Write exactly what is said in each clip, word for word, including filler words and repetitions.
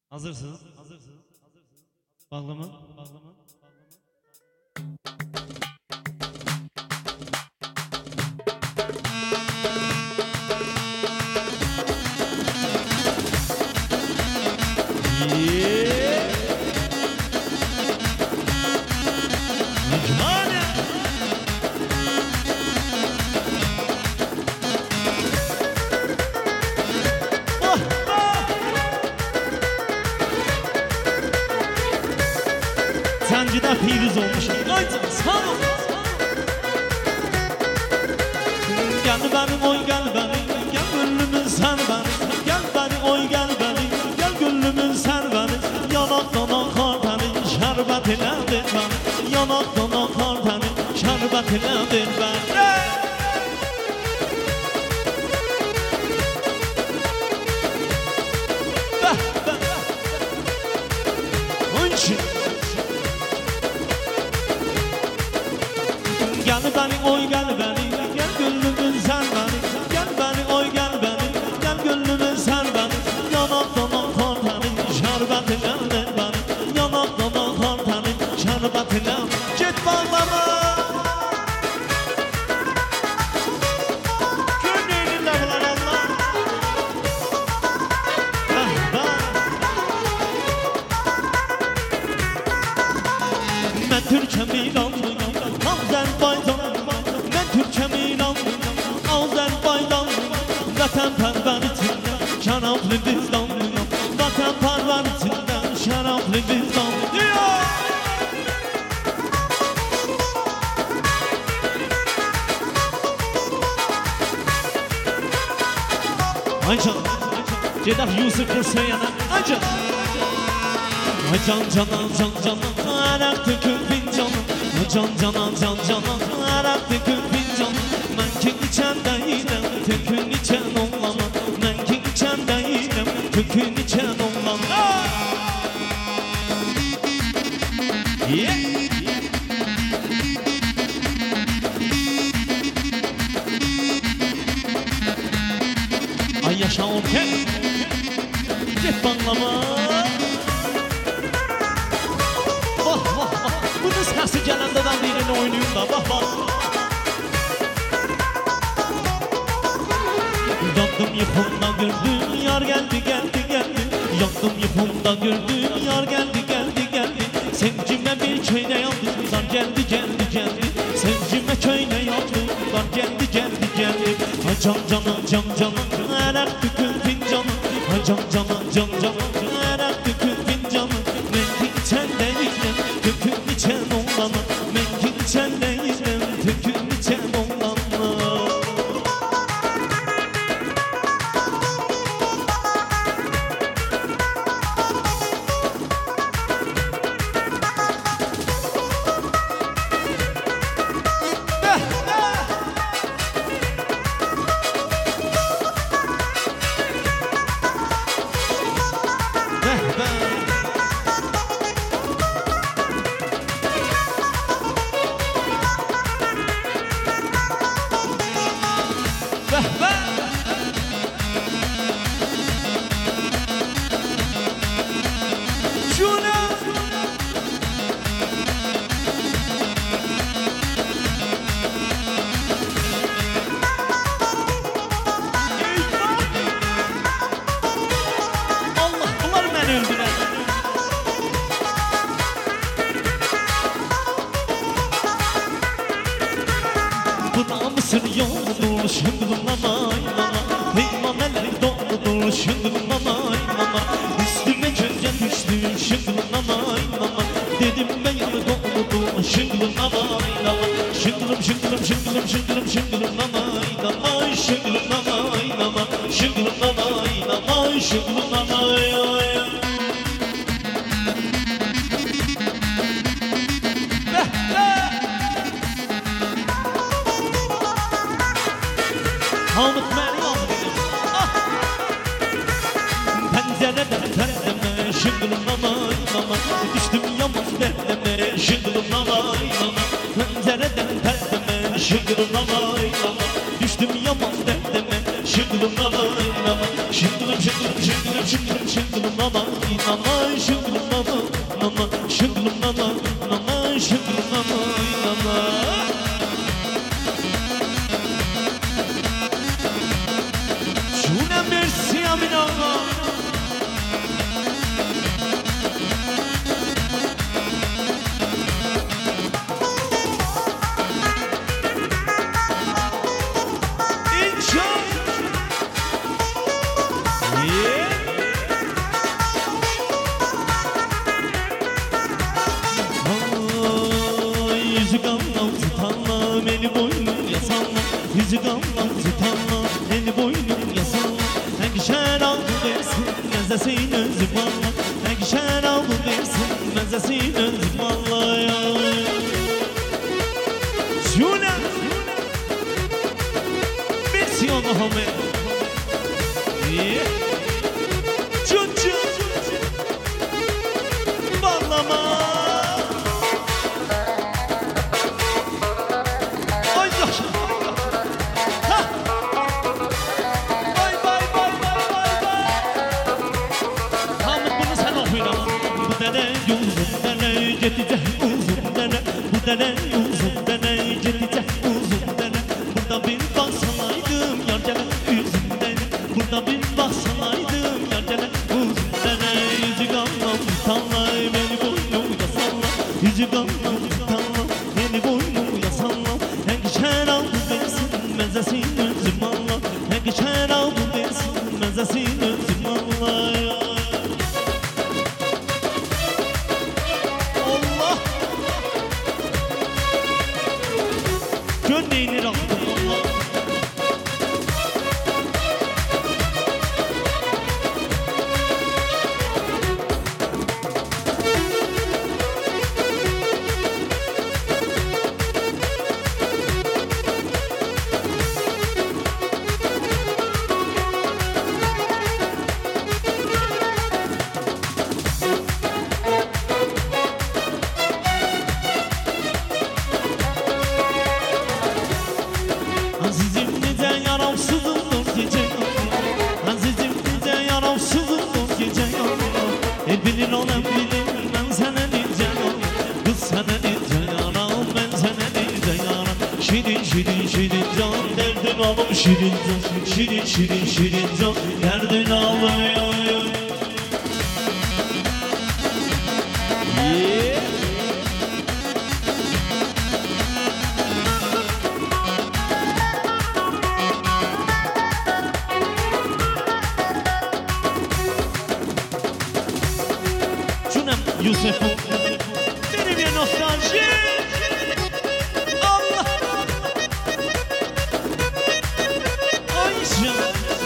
Hazırsınız? Hazırsınız? Bağlama. Bağlama. Sancıda Firuz olmuş. Haydi sağ ol. Gel benim oy gel benim, gel gönlümün sen benim. Gel benim oy gel benim, gel gönlümün sen benim. Yanaktan akar benim, şerbet ile ver benim. Yanaktan akar benim, şerbet ile ver benim. Gel beni oy gel beni, gel gönlümün sen beni. Gel beni oy gel beni, gel gönlümün sen beni. Yanaktan akar benim, şerbet ile ver beni. Yanaktan akar benim, şerbet ile ver. Git bağlama. Gönlünün laflar Allah. Ben Türkçe'mi inanmıyorum, Azerbaycanlıyım. Ben Türkçe'mi inanmıyorum, Azerbaycanlıyım. Vatanperver içinde, şaraplı vicdanlıyım. Vatanperver içinde, şaraplı vicdanlıyım. Ay can, Cedah Yusuf Kursayana, ay can. Ay can canan can canan, arak dökül fincanım. Ay can canan can canan, arak dökül fincanım. Ben ki içen değilim, tükün içen olmam. Ben ki içen değilim, tükün içen olmam. Yeah. Ay yaşa orken, git bağlama. Vah vah vah, bunun sesi gelendedən birini oynayın da, vah vah. Yandım yıkımda gördüm, yar geldi geldi geldi. Yandım yıkımda gördüm, yar geldi geldi geldi. Sencime bir köyne yandım, zar geldi geldi geldi. Sencime köyne yandım, zar geldi geldi geldi. Ay can canan can canan, arak dökül fincanım. Ay can canan can canan, arak dökül fincanım. Menkin içen değilim, tükün içen oğlanım. Menkin içen değilim, tükün içen oğlanım. Mısır yoldur şıngılım nanay nana. Heymaneler doğrudur şıngılım nanay nana. Üstüme könce düştüm şıngılım nanay nana. Dedim ben yanı doğrudur şıngılım nanay nana. Şıngılım şıngılım şıngılım şıngılım şıngılım nanay nana. Şıngılım nanay nana. Şıngılım nanay nana. Şıngılım nanay nana. Hamık beni yazdı. Ah! Pencereden perdeme, şıngılım nanay nana. Düştüm yaman derdeme, şıngılım nanay nana. Pencereden perdeme, şıngılım nanay nana. Düştüm yaman derdeme, şıngılım nanay nana. Şıngılım şıngılım şıngılım şıngılım şıngılım nana nana şıngılım nana nana şıngılım nana nana şıngılım nana nana. Şuna merci amina. Yüzü gamdan tutanla beni boynum yasanla. Yüzü gamdan tutanla beni boynum yasanla. Hangi şer aldı dersin mezesini özüm valla. Hangi şer aldı dersin mezesini özüm valla ya. Şuna merci o Muhammed. Çun çun bağlama. Bu dene uzun dene gidecek uzun dene. Burada bir baksanaydım yar gene üzüm dene. Burada bir baksanaydım yar gene uzun dene. Yüzü gamdan tutanla beni boynumda salla. Yüzü gamdan tutanla beni boynumda salla. Hangi şer aldı dersin mezesini özüm valla. Hangi şer aldı dersin mezesini özüm valla. Gönleyini raktım Allah. Azizim nice yaramsızım dur gece yarına. Azizim nice yaramsızım dur gece yarına. El bilir olan bilir ben sana nice yaram. Kız sana nice yaram ben sana nice yaram. Şirin şirin şirin can derdin alım şirin can. Şirin şirin şirin can derdin alım. Yeah. Yusuf'um benim ya nostalji. Allah Ayşe.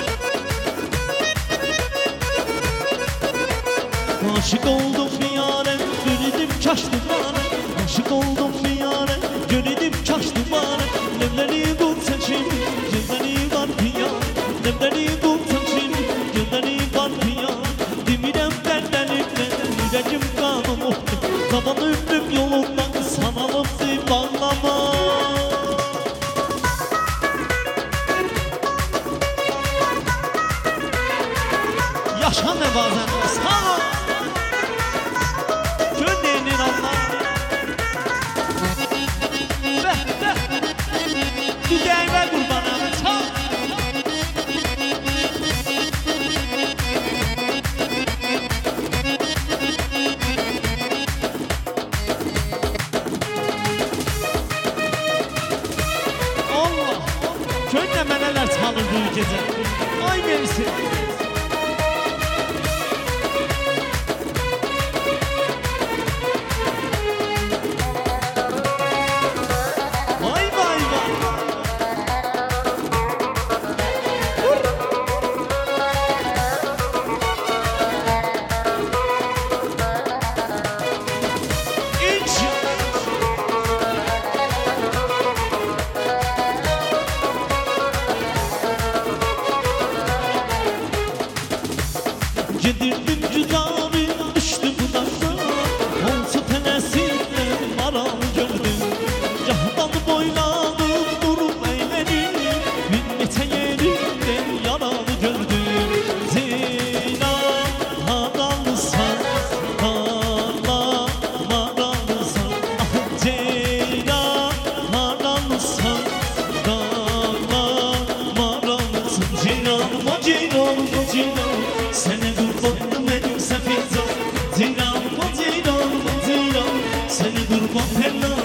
Aşık oldum bir yâre gönlüm kaçtı bana. Aşık oldum bir yâre gönlüm kaçtı bana. Nemleri dur seçim gözleri var piya. Nemleri dur seçim gözleri var piya. Dimirem derdelikle yüreğim kanım oldu. Zaman ömrüm yolundan sanalım zibanlama. Yaşa ne bazen sağ ol. Gönlünün Allah. Beh beh. Düzeyime kurbanım sağ ol. Köyde meneler çalır bu gece. Ay mevsim. Vay vay vay. Yedirdim cüzdanı düştü budakta. Olsa tenesiyle maral gördüm. Cahdan boyladım durup eğledim. Bir neçe yerinde yaralı gördüm. Zeyla Ceyranıma ceyranıma ceyran Sene kurbanım benim sefizan Ceyranıma ceyranıma ceyran Seni kurban Pella